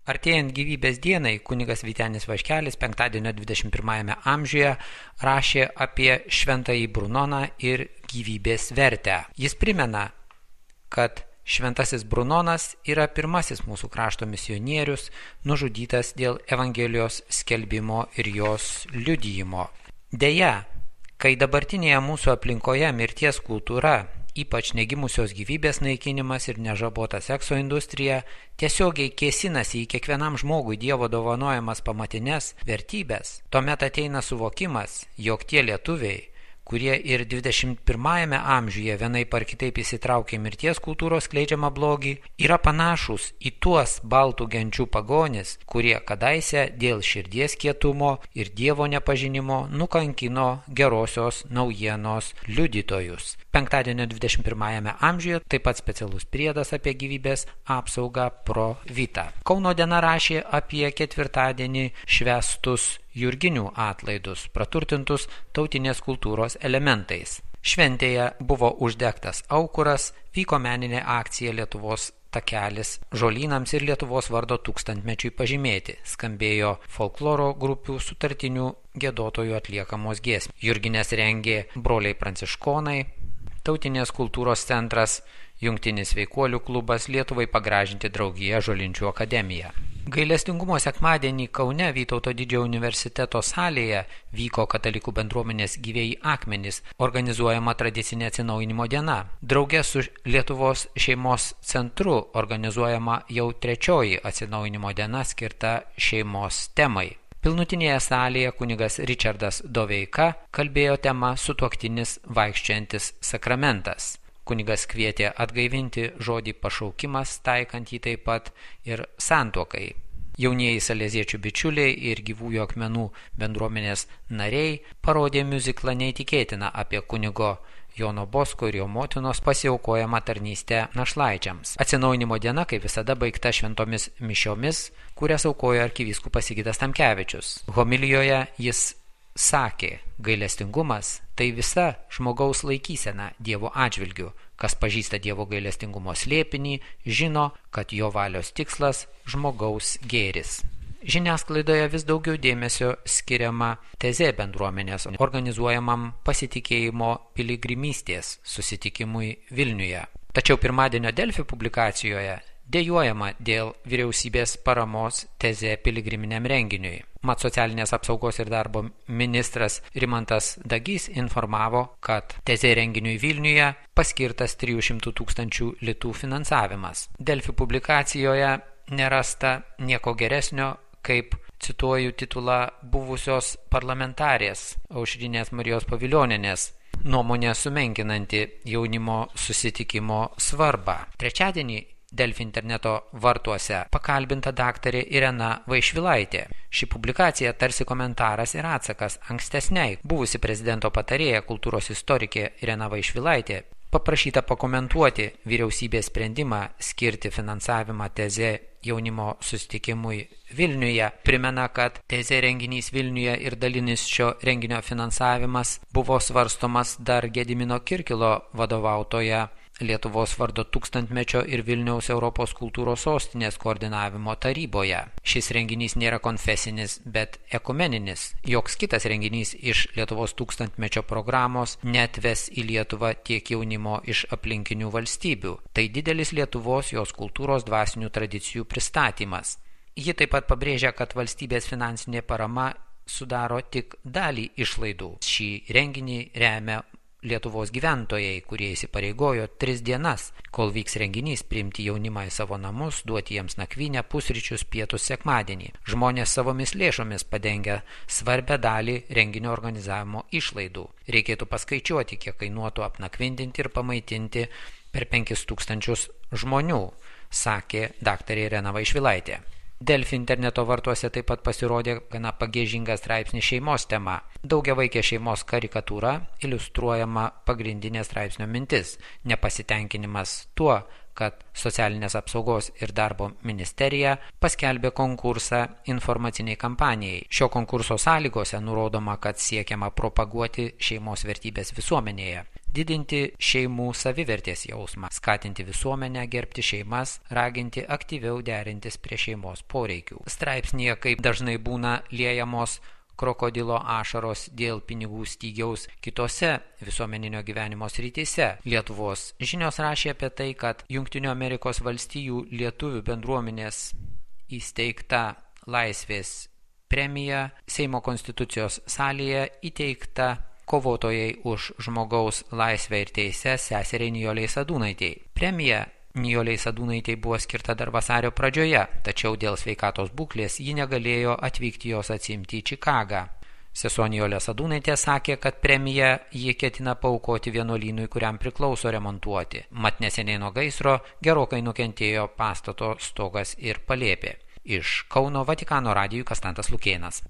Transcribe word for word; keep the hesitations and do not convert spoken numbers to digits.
Artėjant gyvybės dienai, kunigas Vytenis Vaškelis penktadienio dvidešimt pirmajame amžiuje rašė apie šventąjį Brunoną ir gyvybės vertę. Jis primena, kad šventasis Brunonas yra pirmasis mūsų krašto misionierius, nužudytas dėl Evangelijos skelbimo ir jos liudijimo. Deja, kai dabartinėje mūsų aplinkoje mirties kultūra, ypač negimusios gyvybės naikinimas ir nežabota sekso industrija, tiesiogiai kėsinasi į kiekvienam žmogui Dievo dovanojamas pamatinės vertybės, tuomet ateina suvokimas, jog tie lietuviai, kurie ir dvidešimt pirmajame amžiuje vienaip ar kitaip įsitraukė mirties kultūros skleidžiamą blogį, yra panašūs į tuos baltų genčių pagonis, kurie kadaise dėl širdies kietumo ir Dievo nepažinimo nukankino gerosios naujienos liudytojus. Penktadienio dvidešimt pirmajame amžiuje taip pat specialus priedas apie gyvybės apsaugą pro Vitą. Kauno diena rašė apie ketvirtadienį švęstus jurginių atlaidus, praturtintus tautinės kultūros elementais. Šventėje buvo uždegtas aukuras, vyko meninė akcija Lietuvos takelis žolynams ir Lietuvos vardo tūkstantmečiui pažymėti. Skambėjo folkloro grupių sutartinių giedotojų atliekamos giesmės. Jurgines rengė broliai pranciškonai, Tautinės kultūros centras, Jungtinis sveikuolių klubas, Lietuvai pagražinti draugija Žolinčių akademija. Gailestingumo sekmadienį Kaune Vytauto didžiojo universiteto salėje vyko katalikų bendruomenės gyvieji akmenys, organizuojama tradicinė atsinaujinimo diena. Drauge su Lietuvos šeimos centru organizuojama jau trečioji atsinaujinimo diena skirta šeimos temai. Pilnutinėje salėje kunigas Ričardas Doveika kalbėjo tema Sutuoktinis vaikščiojantis sakramentas. Kunigas kvietė atgaivinti žodį pašaukimas, taikant jį taip pat ir santuokai. Jaunieji saleziečių bičiuliai ir gyvųjų akmenų bendruomenės nariai parodė miuziklą neįtikėtiną apie kunigo Jono Bosko ir jo motinos pasiaukojamą tarnystę našlaičiams. Atsinaujinimo diena, kaip visada, baigta šventomis mišiomis, kurias aukojo arkivyskupas Sigitas Tamkevičius. Homilijoje jis sakė, gailestingumas tai visa žmogaus laikysena Dievo atžvilgiu. Kas pažįsta Dievo gailestingumo slėpinį, žino, kad jo valios tikslas žmogaus gėris. Žiniasklaidoje vis daugiau dėmesio skiriama Tezė bendruomenės organizuojamam pasitikėjimo piligrimystės susitikimui Vilniuje. Tačiau pirmadienio Delfi publikacijoje dejuojama dėl vyriausybės paramos Tezė piligriminiam renginiui. Mat socialinės apsaugos ir darbo ministras Rimantas Dagys informavo, kad Tezė renginiui Vilniuje paskirtas trijų šimtų tūkstančių litų finansavimas. Delfi publikacijoje nerasta nieko geresnio, kaip, cituoju titulą, buvusios parlamentarės Aušrinės Marijos Pavilionienės nuomonė sumenkinanti jaunimo susitikimo svarbą. Trečiadienį Delfi interneto vartuose pakalbinta daktarė Irena Vaišvilaitė. Ši publikacija tarsi komentaras ir atsakas ankstesniai buvusi prezidento patarėja kultūros istorikė Irena Vaišvilaitė paprašyta pakomentuoti vyriausybės sprendimą skirti finansavimą Tezė jaunimo susitikimui Vilniuje. Primena, kad Tezė renginys Vilniuje ir dalinis šio renginio finansavimas buvo svarstomas dar Gedimino Kirkilo vadovautoje Lietuvos vardo tūkstantmečio ir Vilniaus Europos kultūros sostinės koordinavimo taryboje. Šis renginys nėra konfesinis, bet ekumeninis. Joks kitas renginys iš Lietuvos tūkstantmečio programos neatves į Lietuvą tiek jaunimo iš aplinkinių valstybių. Tai didelis Lietuvos jos kultūros dvasinių tradicijų pristatymas. Ji taip pat pabrėžia, kad valstybės finansinė parama sudaro tik dalį išlaidų. Šį renginį remia Lietuvos gyventojai, kurie įsipareigojo tris dienas, kol vyks renginys, priimti jaunimą į savo namus, duoti jiems nakvynę, pusryčius, pietus sekmadienį. Žmonės savomis lėšomis padengia svarbę dalį renginio organizavimo išlaidų. Reikėtų paskaičiuoti, kiek kainuotų apnakvindinti ir pamaitinti per penkis tūkstančius žmonių, sakė daktarė Irena Vaišvilaitė. Delfi interneto vartuose taip pat pasirodė gana pagiežingas straipsnis šeimos tema. Daugiavaikė šeimos karikatūra iliustruojama pagrindinė straipsnio mintis – nepasitenkinimas tuo, kad Socialinės apsaugos ir darbo ministerija paskelbė konkursą informaciniai kampanijai. Šio konkurso sąlygose nurodoma, kad siekiama propaguoti šeimos vertybės visuomenėje. didinti šeimų savivertės jausmą, skatinti visuomenę gerbti šeimas, raginti aktyviau derintis prie šeimos poreikių. Straipsnyje, kaip dažnai būna liejamos krokodilo ašaros dėl pinigų stygiaus kitose visuomeninio gyvenimo srityse. Lietuvos žinios rašė apie tai, kad Jungtinių Amerikos valstijų lietuvių bendruomenės įsteigta Laisvės premija Seimo konstitucijos salėje įteikta kovotojai už žmogaus laisvę ir teises seseriai Nijolei Sadūnaitei. Premija Nijolei Sadūnaitei buvo skirta dar vasario pradžioje, tačiau dėl sveikatos būklės ji negalėjo atvykti jos atsiimti į Čikagą. Sesuo Nijolė Sadūnaitė sakė, kad premiją ji ketina paaukoti vienuolynui, kuriam priklauso remontuoti. Mat neseniai nuo gaisro gerokai nukentėjo pastato stogas ir palėpė. Iš Kauno Vatikano radijui Konstantas Lukėnas.